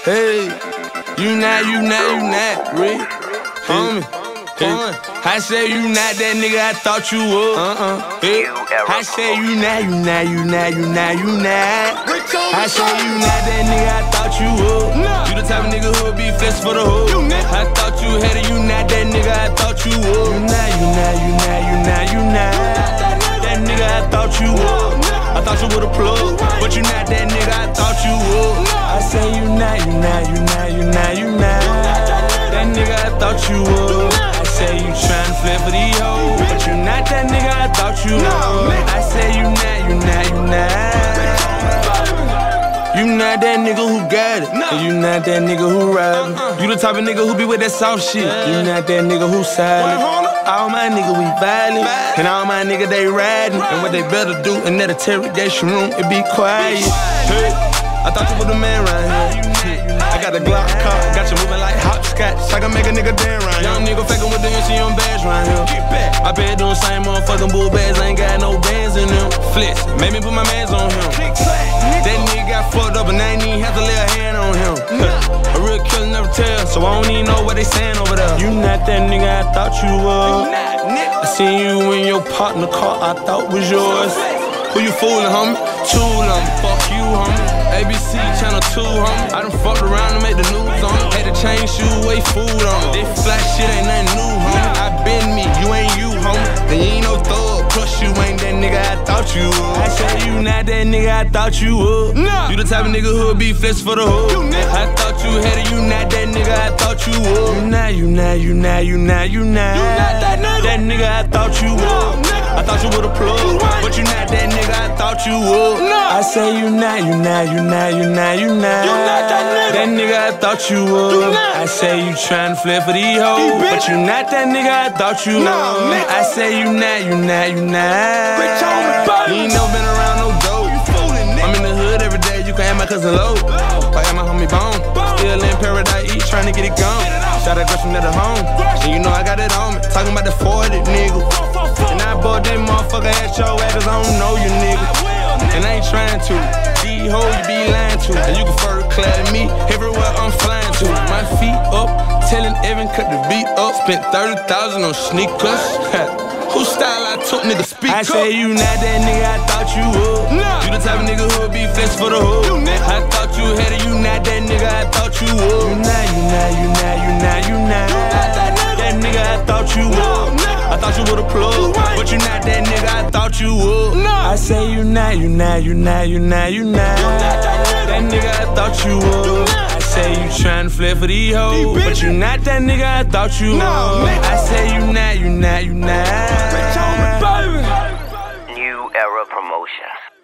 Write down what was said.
Hey, you not, Rick. Homie, I say you not that nigga I thought you was. Hey, I say you not. I say you not that nigga I thought you was. You the type of nigga who'll be flex for the hoe. I thought you had it, you not that nigga I thought you was. You not. That nigga I thought you was. I thought you would've plugged, but you not that nigga I thought you was. I say you not. That nigga I thought you was. I say you tryna flip for these hoes, but you not that nigga I thought you was. I say you not. You not that nigga who got it, and you not that nigga who ride it. You the type of nigga who be with that soft shit. You not that nigga who silent. All my niggas we violent, and all my niggas they riding. And what they better do in that interrogation room, it be quiet. Hey, I thought you was the man right here. I got a Glock car, got you moving like hopscotch. I can make a nigga dance right here. Young nigga faking with the NC on badge right here. I bet doing same motherfucking bull bags, ain't got no bands in them. Flex, made me put my mans on him. That nigga got fucked up and I ain't even have to lay a hand on him. A real killer never tell, so I don't even know what they saying over there. You not that nigga I thought you was. I seen you in your partner car I thought was yours. Who you fooling, homie? Tool on me, fuck you, homie. ABC Channel 2, homie. I done fucked around and made the news on it. Had to change shoe, way food on it. This fly shit ain't nothing new, homie. I been me, you ain't you, homie. And you ain't no thug, plus you ain't that nigga I thought you was. I say you not that nigga I thought you was. You the type of nigga who'll be flex for the hoe. I thought you had it, you not that nigga I thought you was. You not that nigga I thought you was. I thought you would've plugged, but you not that nigga I thought you was. I say you not that nigga I thought you was. I say you tryna flip for these hoes, but you not that nigga I thought you was. I say you not. You ain't never been around no dope. I'm in the hood every day, you can have my cousin Low, or have my homie Bone. Still in paradise, tryna get it gone. Shout out Gresham at the home, and you know I got it on me. Talking about the 40 nigga, and I bought that motherfucker at your ass, cause I don't know you nigga. And I ain't trying to. These hoes you be lying to. And you can first clad me everywhere I'm flying to. My feet up, telling Evan cut the beat up. Spent 30,000 on sneakers. Whose style I took, nigga, speak up. I say you not that nigga I thought you was. You the type of nigga who'll be flex for the hoe. I thought you had it, you not that nigga I thought you was. You not that nigga I thought you was. I thought you would've plugged, but you not that nigga I thought you was. I say you not. That nigga I thought you was. I say you tryna flip for these hoes, but you not that nigga I thought you was. I say you not. New Era Promotions.